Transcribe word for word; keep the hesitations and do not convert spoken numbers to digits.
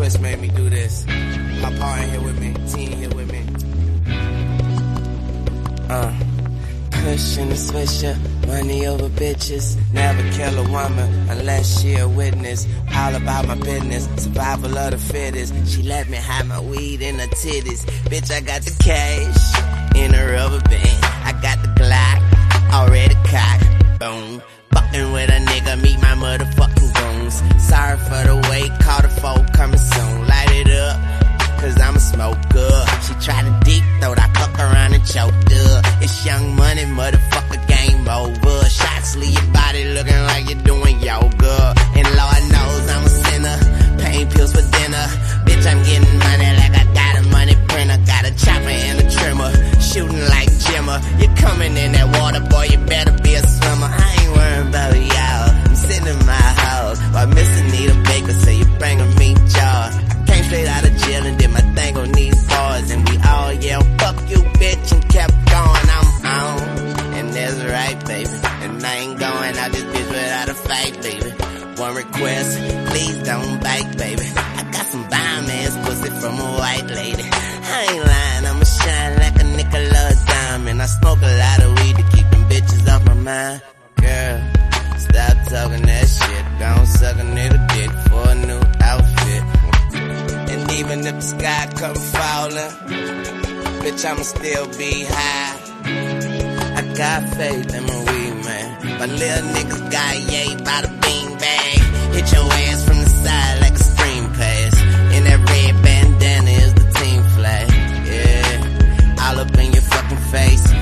Twist made me do this. My pa in here with me, T in here with me. Uh, pushing the swisher, money over bitches. Never kill a woman unless she a witness. All about my business, survival of the fittest. She let me hide my weed in her titties. Bitch, I got the cash in a rubber band. I got the Glock already cocked. Boom. Fucking with a nigga, meet my motherfucking goons. Sorry for the wait, call the folk coming soon. Light it up, cause I'm a smoker. She tried to deep throat, I fuck around and choked her. It's Young Money, motherfucker, game over. Shots leave your body looking like you're doing yoga. And Lord knows I'm a sinner, pain pills for dinner. Bitch, I'm getting money like I got a money printer. Got a chopper and a trimmer, shooting like Jimmer. You're coming in that water, boy, you better be a swimmer. I ain't worrying about y'all, I'm sitting in my house while Miss Anita Baker say you bringing me jars. I came straight out of jail and did my thing on these bars, and we all yelled, fuck you, bitch, and kept going. I'm on, and that's right, baby. And I ain't going out this bitch without a fight, baby. One request, please don't bite, baby. I got some bomb-ass pussy from a white lady. I ain't lying, I'ma shine like a Nicola diamond. I smoke a lot of weed to keep them bitches off my mind. Girl, stop talking that shit. Don't suck a nigga dick for a new outfit. And even if the sky come falling, bitch, I'ma still be high. I got faith in my weed, man. My little niggas got yay by the bean bag. Hit your ass from the side like a stream pass. And that red bandana is the team flag. Yeah, all up in your fucking face.